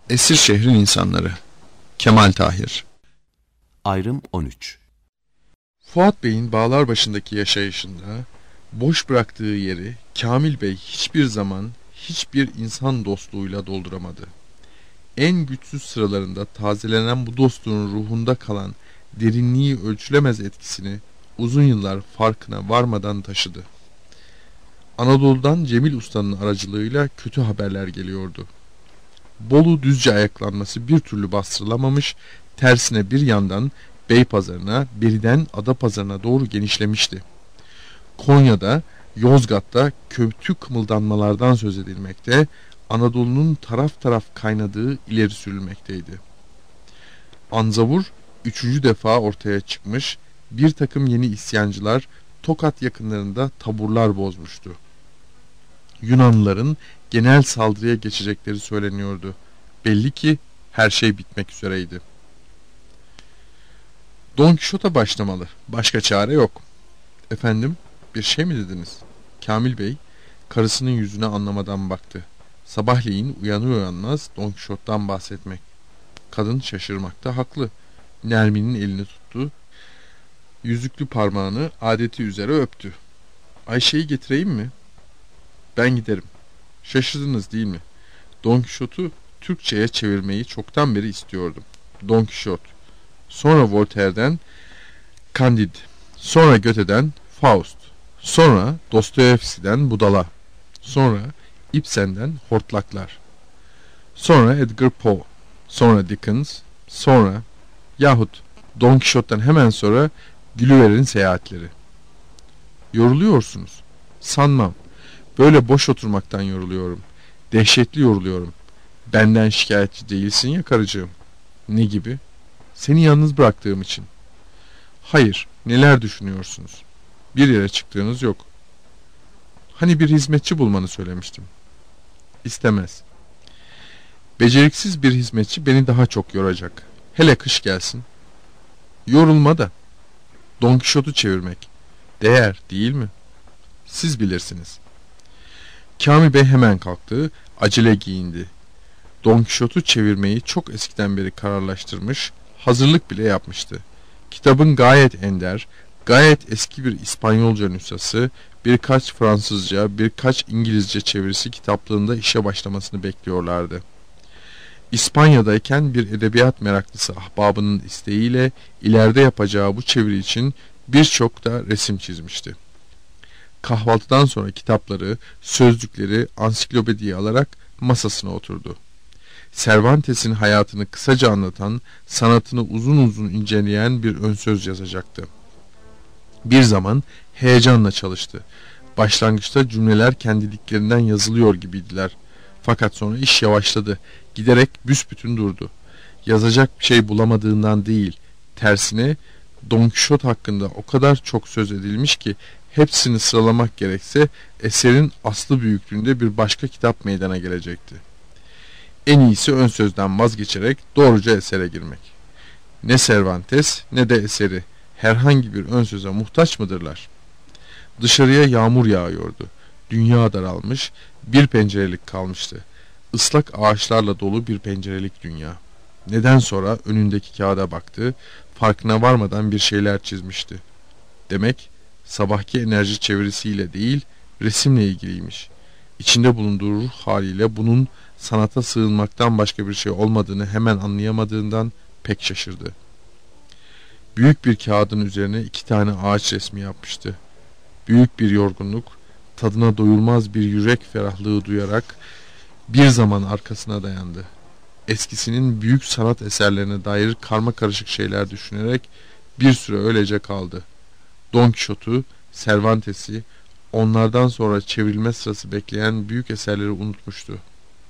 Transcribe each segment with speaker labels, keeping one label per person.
Speaker 1: Esir şehrin insanları. Kemal Tahir.
Speaker 2: Ayrım 13.
Speaker 3: Fuat Bey'in bağlar başındaki yaşayışında boş bıraktığı yeri Kamil Bey hiçbir zaman hiçbir insan dostluğuyla dolduramadı. En güçsüz sıralarında tazelenen bu dostluğun ruhunda kalan derinliği ölçülemez etkisini uzun yıllar farkına varmadan taşıdı. Anadolu'dan Cemil Usta'nın aracılığıyla kötü haberler geliyordu. Bolu Düzce ayaklanması bir türlü bastırılamamış, tersine bir yandan Beypazarı'na, beriden Adapazarı'na doğru genişlemişti. Konya'da, Yozgat'ta kötü kımıldanmalardan söz edilmekte, Anadolu'nun taraf taraf kaynadığı ileri sürülmekteydi. Anzavur 3. defa ortaya çıkmış, bir takım yeni isyancılar Tokat yakınlarında taburlar bozmuştu. Yunanlıların genel saldırıya geçecekleri söyleniyordu. Belli ki her şey bitmek üzereydi. Don Kişot'a başlamalı. Başka çare yok. Efendim, bir şey mi dediniz? Kamil Bey, karısının yüzüne anlamadan baktı. Sabahleyin uyanır uyanmaz Don Kişot'tan bahsetmek. Kadın şaşırmakta haklı. Nermin'in elini tuttu. Yüzüklü parmağını adeti üzere öptü. Ayşe'yi getireyim mi? Ben giderim. Şaşırdınız değil mi? Don Kişot'u Türkçe'ye çevirmeyi çoktan beri istiyordum. Don Kişot. Sonra Voltaire'den Candide. Sonra Goethe'den Faust. Sonra Dostoyevski'den Budala. Sonra Ibsen'den Hortlaklar. Sonra Edgar Poe. Sonra Dickens. Sonra yahut Don Kişot'tan hemen sonra Gulliver'in seyahatleri. Yoruluyorsunuz. Sanmam. Böyle boş oturmaktan yoruluyorum. Dehşetli yoruluyorum. Benden şikayetçi değilsin ya karıcığım. Ne gibi? Seni yalnız bıraktığım için. Hayır, neler düşünüyorsunuz? Bir yere çıktığınız yok. Hani bir hizmetçi bulmanı söylemiştim. İstemez. Beceriksiz bir hizmetçi beni daha çok yoracak. Hele kış gelsin. Yorulma da. Don Kişot'u çevirmek. Değer değil mi? Siz bilirsiniz. Kamil Bey hemen kalktı, acele giyindi. Don Kişot'u çevirmeyi çok eskiden beri kararlaştırmış, hazırlık bile yapmıştı. Kitabın gayet ender, gayet eski bir İspanyolca nüshası, birkaç Fransızca, birkaç İngilizce çevirisi kitaplığında işe başlamasını bekliyorlardı. İspanya'dayken bir edebiyat meraklısı ahbabının isteğiyle ileride yapacağı bu çeviri için birçok da resim çizmişti. Kahvaltıdan sonra kitapları, sözlükleri, ansiklopediyi alarak masasına oturdu. Cervantes'in hayatını kısaca anlatan, sanatını uzun uzun inceleyen bir önsöz yazacaktı. Bir zaman heyecanla çalıştı. Başlangıçta cümleler kendiliklerinden yazılıyor gibiydiler. Fakat sonra iş yavaşladı. Giderek büsbütün durdu. Yazacak bir şey bulamadığından değil, tersine Don Kişot hakkında o kadar çok söz edilmiş ki hepsini sıralamak gerekse eserin aslı büyüklüğünde bir başka kitap meydana gelecekti. En iyisi ön sözden vazgeçerek doğruca esere girmek. Ne Cervantes ne de eseri herhangi bir ön söze muhtaç mıdırlar? Dışarıya yağmur yağıyordu. Dünya daralmış, bir pencerelik kalmıştı. Islak ağaçlarla dolu bir pencerelik dünya. Neden sonra önündeki kağıda baktı, farkına varmadan bir şeyler çizmişti. Demek sabahki enerji çevirisiyle değil, resimle ilgiliymiş. İçinde bulunduğu ruh haliyle bunun sanata sığınmaktan başka bir şey olmadığını hemen anlayamadığından pek şaşırdı. Büyük bir kağıdın üzerine 2 tane ağaç resmi yapmıştı. Büyük bir yorgunluk, tadına doyulmaz bir yürek ferahlığı duyarak bir zaman arkasına dayandı. Eskisinin büyük sanat eserlerine dair karmakarışık şeyler düşünerek bir süre öylece kaldı. Don Kişot'u, Cervantes'i, onlardan sonra çevrilme sırası bekleyen büyük eserleri unutmuştu.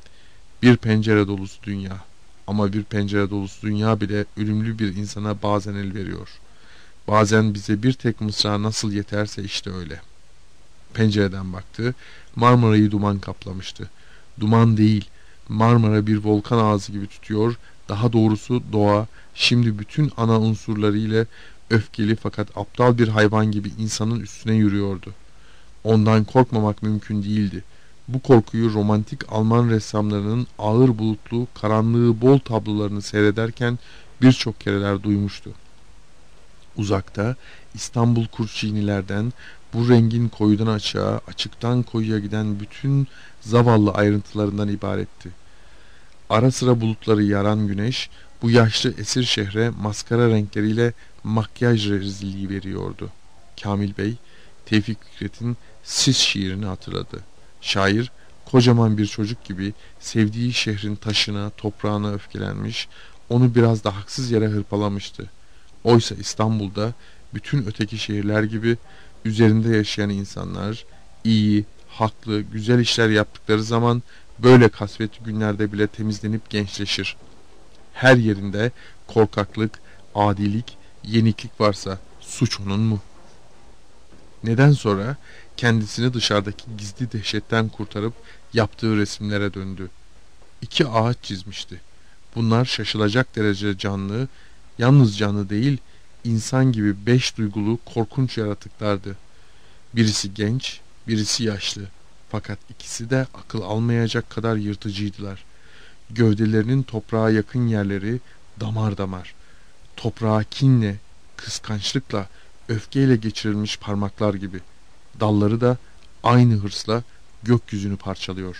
Speaker 3: Bir pencere dolusu dünya, ama bir pencere dolusu dünya bile ölümlü bir insana bazen el veriyor. Bazen bize bir tek mısra nasıl yeterse işte öyle. Pencereden baktı, Marmara'yı duman kaplamıştı. Duman değil, Marmara bir volkan ağzı gibi tütüyor, daha doğrusu doğa, şimdi bütün ana unsurlarıyla öfkeli fakat aptal bir hayvan gibi insanın üstüne yürüyordu. Ondan korkmamak mümkün değildi. Bu korkuyu romantik Alman ressamlarının ağır bulutlu, karanlığı bol tablolarını seyrederken birçok kereler duymuştu. Uzakta İstanbul Kurşinilerden bu rengin koyudan açığa, açıktan koyuya giden bütün zavallı ayrıntılarından ibaretti. Ara sıra bulutları yaran güneş bu yaşlı esir şehre maskara renkleriyle makyaj rezilliği veriyordu. Kamil Bey, Tevfik Fikret'in Sis şiirini hatırladı. Şair, kocaman bir çocuk gibi sevdiği şehrin taşına, toprağına öfkelenmiş, onu biraz da haksız yere hırpalamıştı. Oysa İstanbul'da bütün öteki şehirler gibi üzerinde yaşayan insanlar iyi, haklı, güzel işler yaptıkları zaman böyle kasvetli günlerde bile temizlenip gençleşir. Her yerinde korkaklık, adilik, yeniklik varsa suç onun mu? Neden sonra kendisini dışarıdaki gizli dehşetten kurtarıp yaptığı resimlere döndü. 2 ağaç çizmişti. Bunlar şaşılacak derecede canlı, yalnız canlı değil, insan gibi 5 duygulu korkunç yaratıklardı. Birisi genç, birisi yaşlı. Fakat ikisi de akıl almayacak kadar yırtıcıydılar. Gövdelerinin toprağa yakın yerleri damar damar. Toprağa kinle, kıskançlıkla, öfkeyle geçirilmiş parmaklar gibi. Dalları da aynı hırsla gökyüzünü parçalıyor.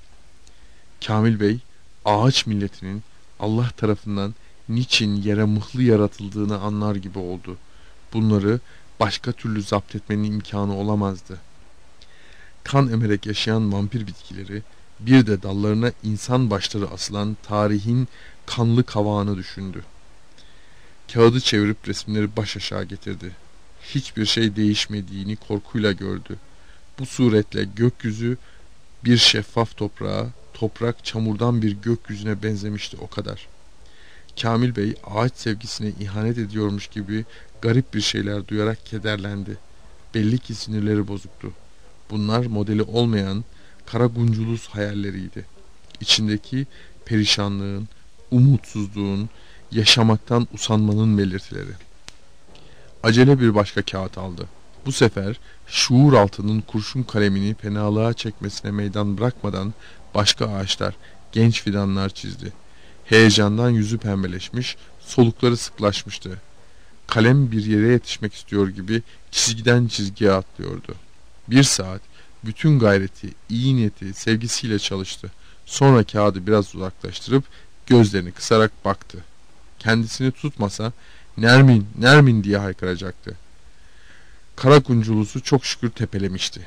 Speaker 3: Kamil Bey, ağaç milletinin Allah tarafından niçin yere mıhlı yaratıldığını anlar gibi oldu. Bunları başka türlü zapt etmenin imkanı olamazdı. Kan emerek yaşayan vampir bitkileri, bir de dallarına insan başları asılan tarihin kanlı kavağını düşündü. Kağıdı çevirip resimleri baş aşağı getirdi. Hiçbir şey değişmediğini korkuyla gördü. Bu suretle gökyüzü bir şeffaf toprağa, toprak çamurdan bir gökyüzüne benzemişti o kadar. Kamil Bey ağaç sevgisine ihanet ediyormuş gibi garip bir şeyler duyarak kederlendi. Belli ki sinirleri bozuktu. Bunlar modeli olmayan kara gunculuz hayalleriydi. İçindeki perişanlığın, umutsuzluğun, yaşamaktan usanmanın belirtileri. Acele bir başka kağıt aldı. Bu sefer şuur altının kurşun kalemini fenalığa çekmesine meydan bırakmadan başka ağaçlar, genç fidanlar çizdi. Heyecandan yüzü pembeleşmiş, solukları sıklaşmıştı. Kalem bir yere yetişmek istiyor gibi çizgiden çizgiye atlıyordu. 1 saat bütün gayreti, iyi niyeti, sevgisiyle çalıştı. Sonra kağıdı biraz uzaklaştırıp gözlerini kısarak baktı. Kendisini tutmasa "Nermin, Nermin" diye haykıracaktı. Kara kunculusu çok şükür tepelemişti.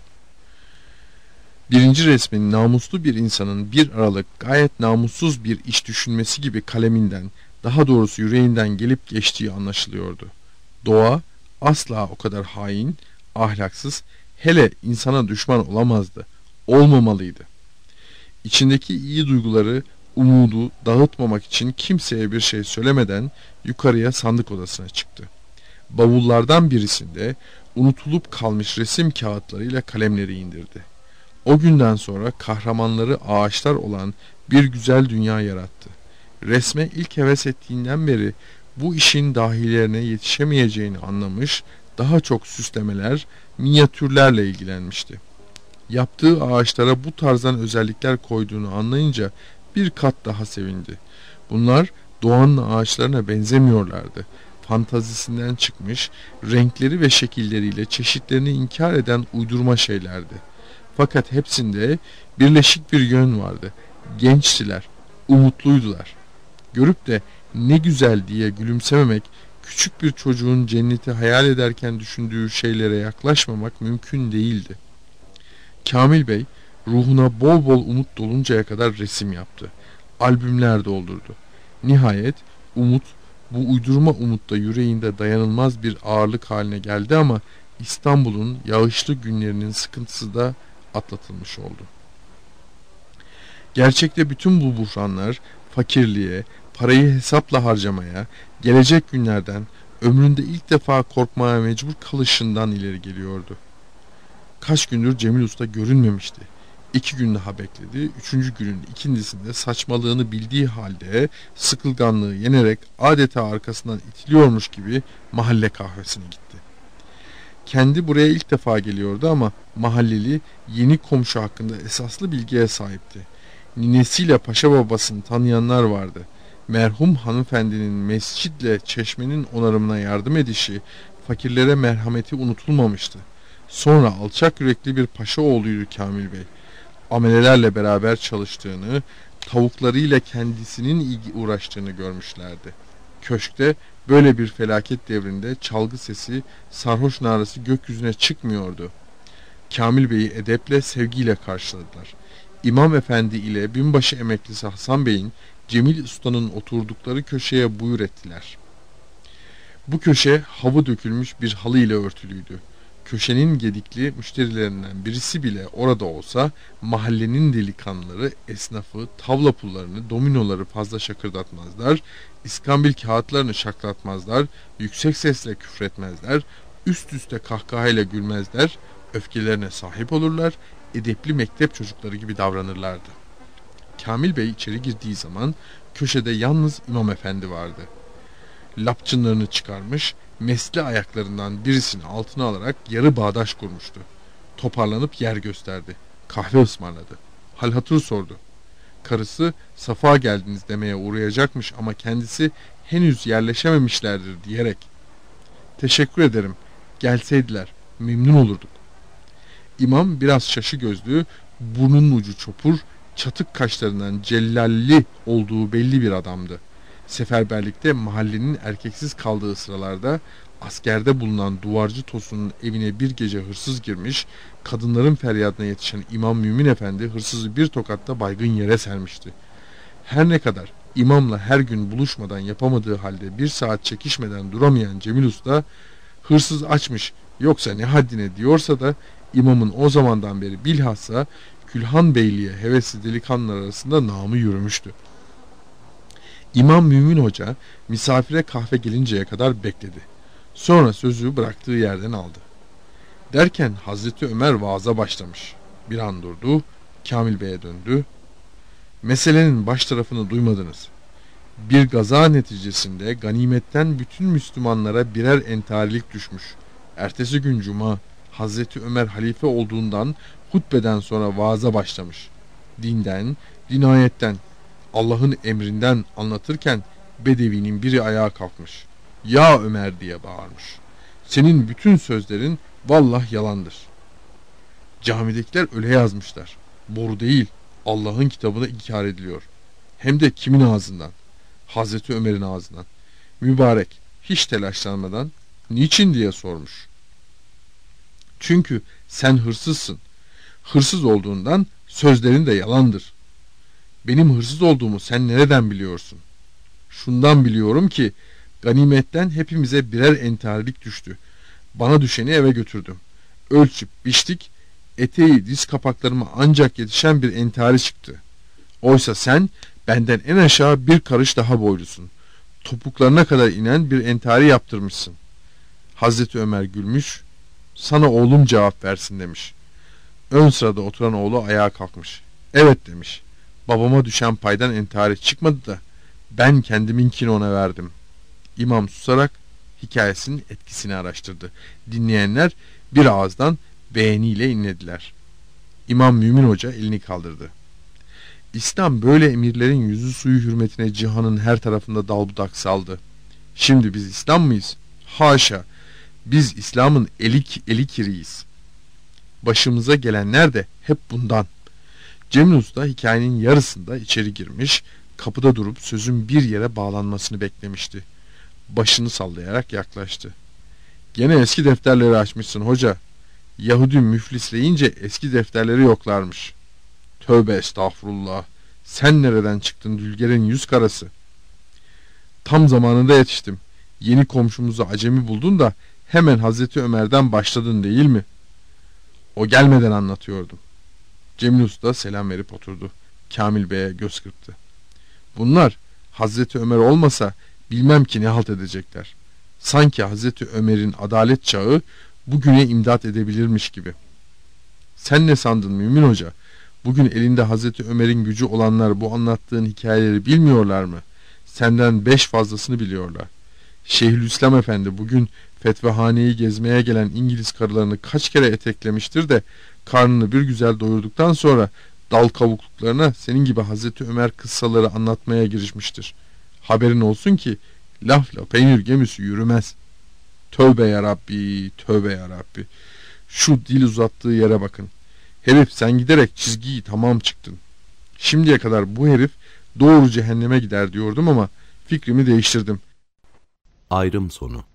Speaker 3: Birinci resmin namuslu bir insanın 1 Aralık gayet namussuz bir iş düşünmesi gibi kaleminden, daha doğrusu yüreğinden gelip geçtiği anlaşılıyordu. Doğa asla o kadar hain, ahlaksız, hele insana düşman olamazdı, olmamalıydı. İçindeki iyi duyguları, umudu dağıtmamak için kimseye bir şey söylemeden yukarıya sandık odasına çıktı. Bavullardan birisinde unutulup kalmış resim kağıtlarıyla kalemleri indirdi. O günden sonra kahramanları ağaçlar olan bir güzel dünya yarattı. Resme ilk heves ettiğinden beri bu işin dahilerine yetişemeyeceğini anlamış, daha çok süslemeler, minyatürlerle ilgilenmişti. Yaptığı ağaçlara bu tarzdan özellikler koyduğunu anlayınca bir kat daha sevindi. Bunlar doğanın ağaçlarına benzemiyorlardı. Fantazisinden çıkmış, renkleri ve şekilleriyle çeşitlerini inkar eden uydurma şeylerdi. Fakat hepsinde birleşik bir yön vardı. Gençtiler, umutluydular. Görüp de ne güzel diye gülümsememek, küçük bir çocuğun cenneti hayal ederken düşündüğü şeylere yaklaşmamak mümkün değildi. Kamil Bey ruhuna bol bol umut doluncaya kadar resim yaptı. Albümler doldurdu. Nihayet umut, bu uydurma umutta yüreğinde dayanılmaz bir ağırlık haline geldi ama İstanbul'un yağışlı günlerinin sıkıntısı da atlatılmış oldu. Gerçekte bütün bu buhranlar fakirliğe, parayı hesapla harcamaya, gelecek günlerden, ömründe ilk defa korkmaya mecbur kalışından ileri geliyordu. Kaç gündür Cemil Usta görünmemişti. 2 gün daha bekledi. 3. günün ikincisinde saçmalığını bildiği halde sıkılganlığı yenerek adeta arkasından itiliyormuş gibi mahalle kahvesine gitti. Kendi buraya ilk defa geliyordu ama mahalleli yeni komşu hakkında esaslı bilgiye sahipti. Ninesiyle paşa babasını tanıyanlar vardı. Merhum hanımefendinin mescidle çeşmenin onarımına yardım edişi, fakirlere merhameti unutulmamıştı. Sonra alçak yürekli bir paşa oğluydu Kamil Bey. Amelelerle beraber çalıştığını, tavuklarıyla kendisinin uğraştığını görmüşlerdi. Köşkte böyle bir felaket devrinde çalgı sesi, sarhoş narası gökyüzüne çıkmıyordu. Kamil Bey'i edeple, sevgiyle karşıladılar. İmam Efendi ile binbaşı emeklisi Hasan Bey'in Cemil Usta'nın oturdukları köşeye buyur ettiler. Bu köşe havı dökülmüş bir halı ile örtülüydü. Köşenin gedikli müşterilerinden birisi bile orada olsa mahallenin delikanlıları esnafı, tavla pullarını, dominoları fazla şakırdatmazlar, iskambil kağıtlarını şaklatmazlar, yüksek sesle küfretmezler, üst üste kahkahayla gülmezler, öfkelerine sahip olurlar, edepli mektep çocukları gibi davranırlardı. Kamil Bey içeri girdiği zaman köşede yalnız İmam Efendi vardı. Lapçınlarını çıkarmış, mesli ayaklarından birisini altına alarak yarı bağdaş kurmuştu. Toparlanıp yer gösterdi. Kahve ısmarladı. Hal hatır sordu. Karısı safa geldiniz demeye uğrayacakmış ama kendisi henüz yerleşememişlerdir diyerek teşekkür ederim, gelseydiler memnun olurduk. İmam biraz şaşı gözlü, burnunun ucu çopur, çatık kaşlarından cellalli olduğu belli bir adamdı. Seferberlikte mahallenin erkeksiz kaldığı sıralarda askerde bulunan duvarcı Tosun'un evine bir gece hırsız girmiş, kadınların feryadına yetişen İmam Mümin Efendi hırsızı bir tokatta baygın yere sermişti. Her ne kadar imamla her gün buluşmadan yapamadığı halde bir saat çekişmeden duramayan Cemil Usta, hırsız açmış yoksa ne haddine diyorsa da imamın o zamandan beri bilhassa Külhan Beyliğe hevesli delikanlılar arasında namı yürümüştü. İmam Mümin Hoca misafire kahve gelinceye kadar bekledi. Sonra sözü bıraktığı yerden aldı. Derken Hazreti Ömer vaaza başlamış. Bir an durdu, Kamil Bey'e döndü. Meselenin baş tarafını duymadınız. Bir gaza neticesinde ganimetten bütün Müslümanlara birer entarilik düşmüş. Ertesi gün Cuma, Hazreti Ömer halife olduğundan hutbeden sonra vaaza başlamış. Dinden, dinayetten, Allah'ın emrinden anlatırken Bedevi'nin biri ayağa kalkmış. Ya Ömer diye bağırmış. Senin bütün sözlerin vallah yalandır. Camidekiler öyle yazmışlar. Boru değil, Allah'ın kitabına inkar ediliyor. Hem de kimin ağzından? Hazreti Ömer'in ağzından. Mübarek hiç telaşlanmadan niçin diye sormuş. Çünkü sen hırsızsın. Hırsız olduğundan sözlerin de yalandır. Benim hırsız olduğumu sen nereden biliyorsun? Şundan biliyorum ki ganimetten hepimize birer entarilik düştü. Bana düşeni eve götürdüm. Ölçüp biçtik, eteği diz kapaklarıma ancak yetişen bir entari çıktı. Oysa sen benden en aşağı bir karış daha boylusun. Topuklarına kadar inen bir entari yaptırmışsın. Hazreti Ömer gülmüş, sana oğlum cevap versin demiş. Ön sırada oturan oğlu ayağa kalkmış. Evet demiş. Babama düşen paydan entari çıkmadı da ben kendiminkini ona verdim. İmam susarak hikayesinin etkisini araştırdı. Dinleyenler bir ağızdan beğeniyle inlediler. İmam Mümin Hoca elini kaldırdı. İslam böyle emirlerin yüzü suyu hürmetine cihanın her tarafında dalbudak saldı. Şimdi biz İslam mıyız? Haşa! Biz İslam'ın eli kiriyiz. Başımıza gelenler de hep bundan. Cemil Usta hikayenin yarısında içeri girmiş, kapıda durup sözün bir yere bağlanmasını beklemişti. Başını sallayarak yaklaştı. Gene eski defterleri açmışsın hoca. Yahudi müflisleyince eski defterleri yoklarmış. Tövbe estağfurullah. Sen nereden çıktın Dülger'in yüz karası? Tam zamanında yetiştim. Yeni komşumuzu acemi buldun da hemen Hazreti Ömer'den başladın değil mi? O gelmeden anlatıyordum. Cemil Usta selam verip oturdu. Kamil Bey'e göz kırptı. Bunlar Hazreti Ömer olmasa bilmem ki ne halt edecekler. Sanki Hazreti Ömer'in adalet çağı bugüne imdat edebilirmiş gibi. Sen ne sandın Mümin Hoca? Bugün elinde Hazreti Ömer'in gücü olanlar bu anlattığın hikayeleri bilmiyorlar mı? Senden 5 fazlasını biliyorlar. Şeyhülislam Efendi bugün Fetvahaneyi gezmeye gelen İngiliz karılarını kaç kere eteklemiştir de karnını bir güzel doyurduktan sonra dal kavukluklarına senin gibi Hazreti Ömer kıssaları anlatmaya girişmiştir. Haberin olsun ki lafla peynir gemisi yürümez. Tövbe yarabbi, tövbe yarabbi. Şu dil uzattığı yere bakın. Herif sen giderek çizgiyi tamam çıktın. Şimdiye kadar bu herif doğru cehenneme gider diyordum ama fikrimi değiştirdim.
Speaker 2: Ayrım sonu.